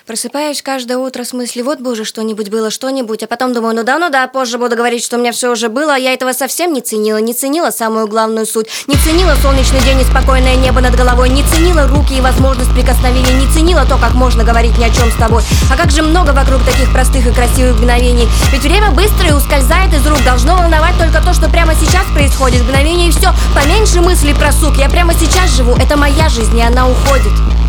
Просыпаюсь каждое утро с мыслью: вот бы уже что-нибудь было, что-нибудь. А потом думаю, ну да, позже буду говорить, что у меня все уже было. А я этого совсем не ценила самую главную суть. Не ценила солнечный день и спокойное небо над головой. Не ценила руки и возможность прикосновения. Не ценила то, как можно говорить ни о чем с тобой. А как же много вокруг таких простых и красивых мгновений. Ведь время быстро и ускользает из рук. Должно волновать только то, что прямо сейчас происходит. Мгновение и все, поменьше мыслей про сук. Я прямо сейчас живу, это моя жизнь, и она уходит.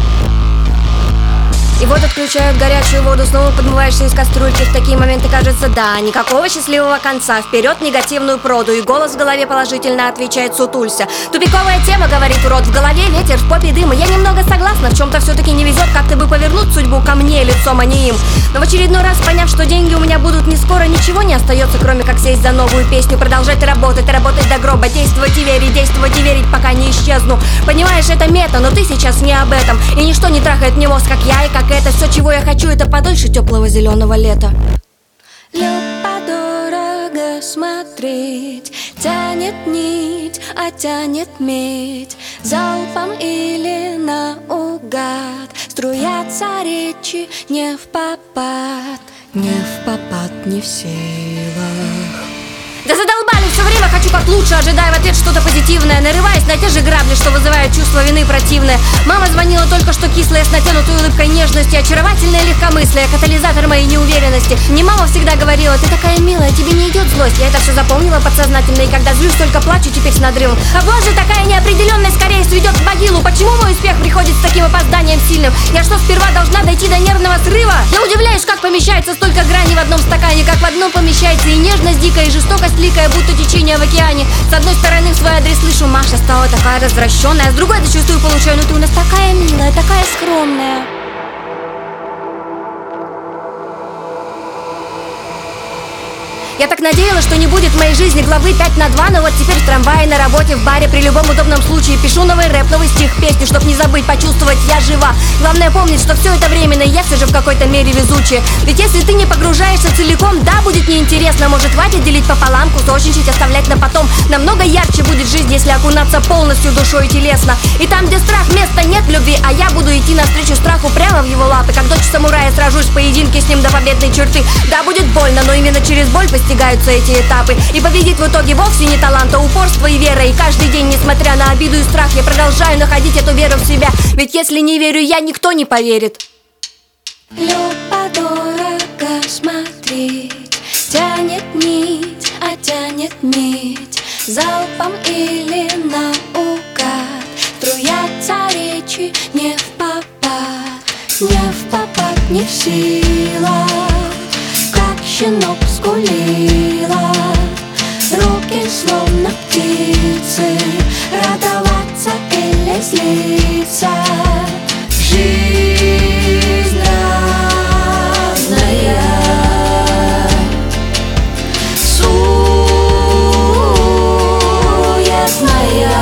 И вот отключают горячую воду, снова подмываешься из кастрюльки. В такие моменты кажется, да, никакого счастливого конца. Вперед негативную проду. И голос в голове положительно отвечает: сутулься. Тупиковая тема, говорит урод. В голове ветер, в попе дым. И я немного согласна, в чем-то все-таки не везет. Как-то бы повернуть судьбу ко мне лицом, а не им. Но в очередной раз, поняв, что деньги у меня будут не скоро, ничего не остается, кроме как сесть за новую песню. Продолжать работать до гроба. Действовать и верить, пока не исчезну. Понимаешь, это мета, но ты сейчас не об этом. И ничто не трахает мне мозг, как я и как это. Все, чего я хочу, это подольше теплого зеленого лета. Любо-дорого смотреть, тянет нить, а тянет медь. Залпом или наугад струятся речи не впопад. Не впопад, не в силах. Да задолбали, все время хочу как лучше, ожидая в ответ что-то позитивное. Нарываясь на те же грабли, что вызывают чувство вины противное. Мама звонила только что кислая, с натянутой улыбкой нежности. Очаровательное легкомыслие, катализатор моей неуверенности. Мне мама всегда говорила: ты такая милая, тебе не идет злость. Я это все запомнила подсознательно, и когда злюсь, только плачу теперь с надрывом. А боже, такая неопределенность скорее сведет в могилу. Почему мой успех приходит с таким опозданием сильным? Я что, сперва должна дойти до нервного срыва? Я удивляюсь, как помещается столько граней в одном стакане. Как в одном помещается и нежность дикая, и жестокость ликая, будто течение в океане. С одной стороны в свой адрес слышу: Маша стала такая развращенная. С другой зачастую получаю: ну ты у нас такая милая, такая скромная. Я так надеялась, что не будет в моей жизни главы 5/2. Но вот теперь в трамвае, на работе, в баре, при любом удобном случае пишу новый рэп, новый стих, песню, чтоб не забыть, почувствовать: я жива. Главное помнить, что все это временно, и я все же в какой-то мере везучая. Ведь если ты не погружаешься целиком, да, будет неинтересно. Может, хватит делить пополам, кусочничать, оставлять на потом. Намного ярче будет жизнь, если окунаться полностью душой и телесно. И там, где страх, места нет любви, а я буду идти навстречу страху прямо в его лапы. Как дочь самурая сражусь в поединке с ним до победной черты. Да, будет больно, но именно через боль достигаются эти этапы. И победит в итоге вовсе не талант, а упорство и вера. И каждый день, несмотря на обиду и страх, я продолжаю находить эту веру в себя. Ведь если не верю я, никто не поверит. Любо-дорого смотреть, тянет нить, а тянет медь. Залпом или наугад струятся речи не впопад. Не впопад, не в силах. Как щенок скулила, руки словно птицы, радоваться или злиться. Жизнь разная, суетная.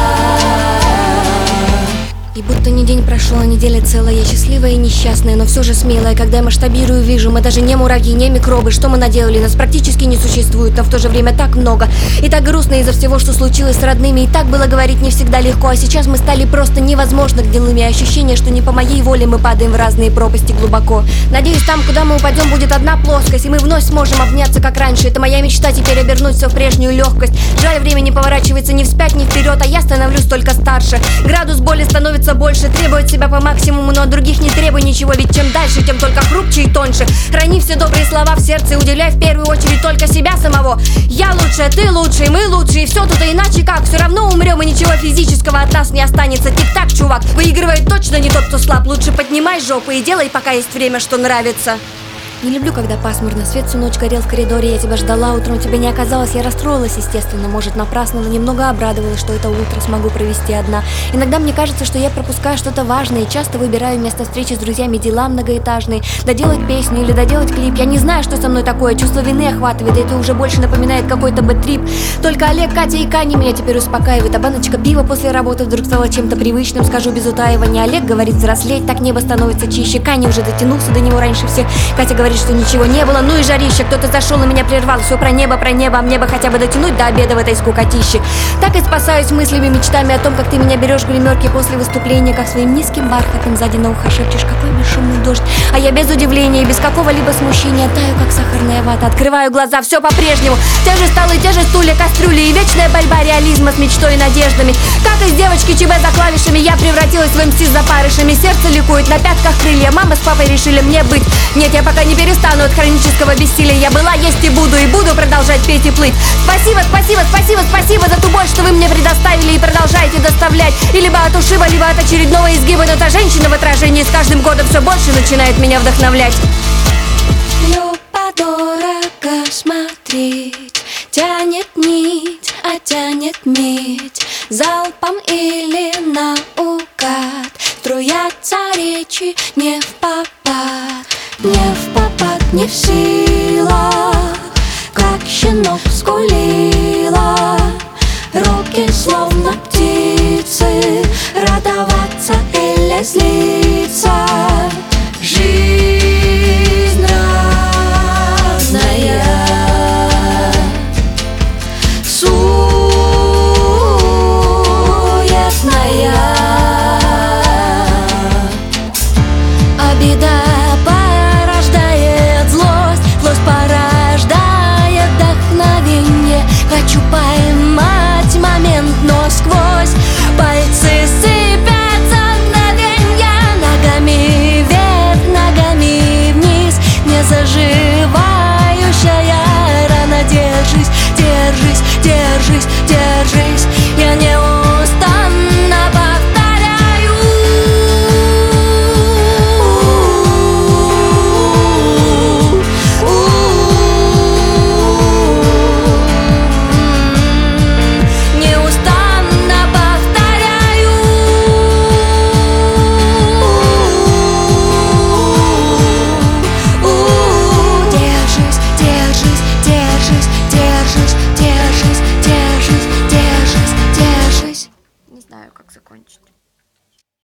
И будто не день прошел, а неделя целая. Я счастливая и несчастная, но все же смелая. Когда я масштабирую, вижу, мы даже не муравьи, не микробы. Что мы наделали? Нас практически не существует, но в то же время так много. И так грустно из-за всего, что случилось с родными. И так было говорить не всегда легко. А сейчас мы стали просто невозможно гнилыми. Ощущение, что не по моей воле мы падаем в разные пропасти глубоко. Надеюсь, там, куда мы упадем, будет одна плоскость, и мы вновь сможем обняться, как раньше. Это моя мечта, теперь обернуть все в прежнюю легкость. Жаль, время не поворачивается ни вспять, ни вперед, а я становлюсь только старше. Градус боли становится больше, требует себя по максимуму, но от других не требуй ничего. Ведь чем дальше, тем только хрупче и тоньше. Храни все добрые слова в сердце и уделяй в первую очередь только себя самого. Я лучше, ты лучше, и мы лучше, и все тут иначе как. Все равно умрем, и ничего физического от нас не останется. Тик-так, чувак, выигрывает точно не тот, кто слаб. Лучше поднимай жопу и делай, пока есть время, что нравится. Не люблю, когда пасмурно, свет всю ночь горел в коридоре. Я тебя ждала, утром тебя не оказалось. Я расстроилась, естественно, может напрасно, но немного обрадовалась, что это утро смогу провести одна. Иногда мне кажется, что я пропускаю что-то важное, и часто выбираю вместо встречи с друзьями дела многоэтажные. Доделать песню или доделать клип. Я не знаю, что со мной такое, чувство вины охватывает, и это уже больше напоминает какой-то бэд-трип. Только Олег, Катя и Каня меня теперь успокаивают. А баночка пива после работы вдруг стала чем-то привычным, скажу без утаивания. Олег говорит взрослеть, так небо становится чище. Каня уже дотянулся до него раньше всех. Катя говорит, что ничего не было, ну и жарище. Кто-то зашел и меня прервал. Все про небо, а мне бы хотя бы дотянуть до обеда в этой скукотище. Так и спасаюсь мыслями, мечтами о том, как ты меня берешь в гримерке после выступления, как своим низким бархатом сзади на ухо шепчешь: какой бесшумный дождь. А я без удивления и без какого-либо смущения таю, как сахарная вата. Открываю глаза, все по-прежнему. Те же столы, те же стулья, кастрюли и вечная борьба реализма с мечтой и надеждами. Как из девочки ЧБ за клавишами я превратилась в МС с запарышами. Сердце ликует, на пятках крылья. Мама с папой решили мне быть. Нет, я пока не перестану от хронического бессилия. Я была, есть и буду продолжать петь и плыть. Спасибо, спасибо, спасибо, спасибо за ту боль, что вы мне предоставили и продолжаете доставлять. И либо от ушиба, либо от очередного изгиба. Но та женщина в отражении с каждым годом все больше начинает меня вдохновлять. Любо-дорого смотреть, тянет нить, а тянет медь. Залпом или наугад струятся речи не в попад. Не в попад, не в силах, как щенок скулила. Руки словно птицы, радоваться или злиться. Жизнь разная, суетная. Обида порождает злость, злость порождает вдохновение. Хочу поймать момент, но сквозь пальцы сыпятся мгновенья. Ногами вверх, ногами вниз, не заживающая рана. Держись, держись, держись, держись. Я неустанно повторяю. Неустанно повторяю. Держись, держись, держись, держись, держись, держись, держись, держись. Не знаю, как закончить.